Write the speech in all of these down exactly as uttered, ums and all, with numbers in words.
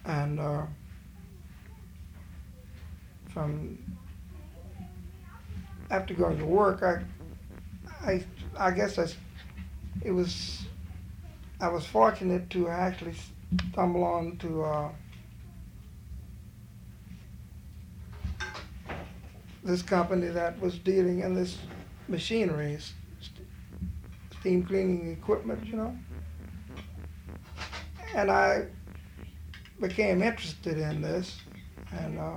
And uh, from after going to work, I, I, I guess I, it was, I was fortunate to actually stumble on to uh, this company that was dealing in this machinery, steam cleaning equipment, you know. And I became interested in this, and uh,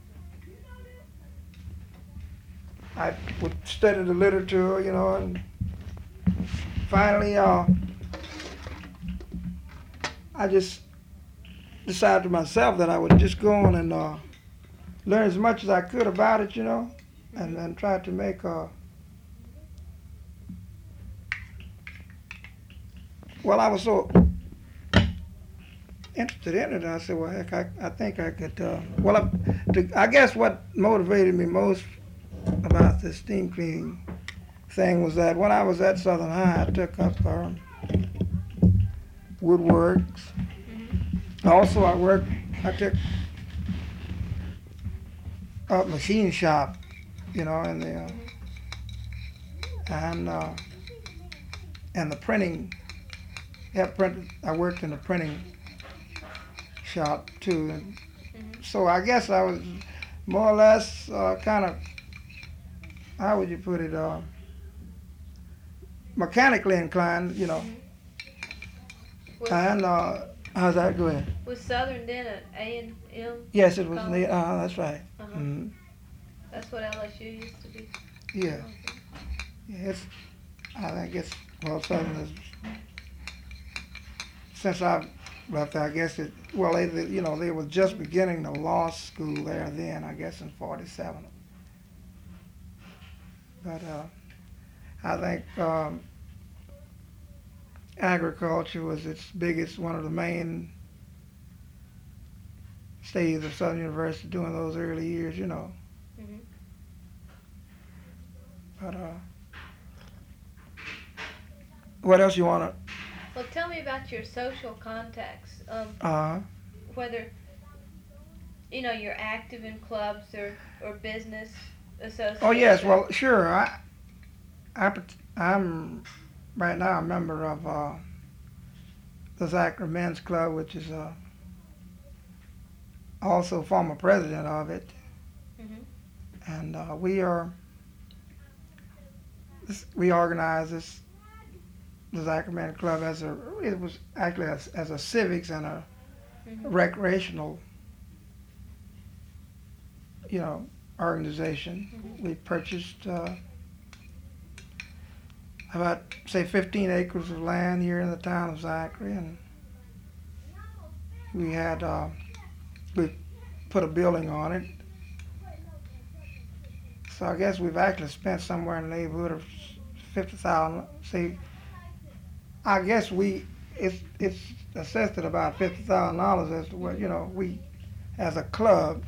I would study the literature, you know, and finally uh, I just decided to myself that I would just go on and uh, learn as much as I could about it, you know, and, and try to make a, well, I was so interested in it, I said, well, heck, I, I think I could, uh, well, I, to, I guess what motivated me most about this steam cleaning thing was that when I was at Southern High, I took up um, woodworks. Mm-hmm. Also, I worked, I took up machine shop, you know, in the, uh, and, uh, and the printing, yeah, print, I worked in the printing shop too. And mm-hmm. So I guess I was more or less uh, kind of, how would you put it, uh, mechanically inclined, you know. Was, and uh, how's that going? Was Southern then at A and M? Yes, it was. Uh, that's right. Uh-huh. Mm-hmm. That's what L S U used to be. Yeah. Okay. Yeah, it's, I think it's, well, Southern is, since I've left there, I guess it, well, they, they, you know, they were just beginning the law school there then, I guess in forty-seven. But uh, I think um, agriculture was its biggest, one of the main stages of Southern University during those early years, you know. Mm-hmm. But uh, what else you want to? Well, tell me about your social contacts. Um, uh-huh. Whether, you know, you're active in clubs or, or business associations. Oh, yes. Well, sure. I, I, I'm right now a member of uh, the Zachary Men's Club, which is uh, also former president of it. Mm-hmm. And uh, we are, we organize this, the Zachary Men's Club as a, it was actually as, as a civics and a mm-hmm. recreational, you know, organization. Mm-hmm. We purchased uh, about, say, fifteen acres of land here in the town of Zachary, and we had, uh, we put a building on it. So I guess we've actually spent somewhere in the neighborhood of fifty thousand. See, I guess we, it's, it's assessed at about fifty thousand dollars as to what, you know, we, as a club,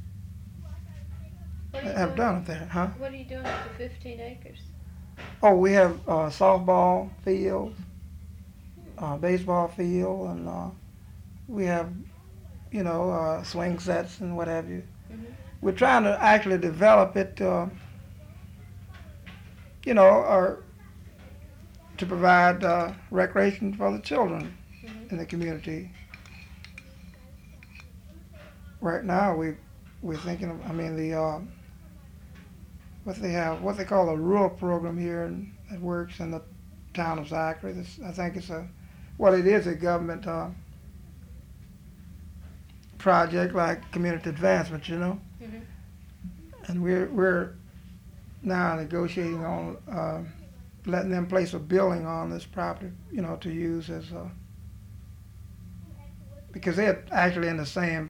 have done it there, huh? What are you doing with the fifteen acres? Oh, we have uh, softball fields, uh, baseball field, and uh, we have, you know, uh, swing sets and what have you. Mm-hmm. We're trying to actually develop it, uh, you know, or to provide uh, recreation for the children mm-hmm. in the community. Right now, we we're thinking of, I mean, the uh, what they have, what they call a rural program here in, that works in the town of Zachary. This, I think it's a, well, it is a government uh, project like community advancement, you know. Mm-hmm. And we're we're now negotiating on uh, letting them place a building on this property, you know, to use as a, because they're actually in the same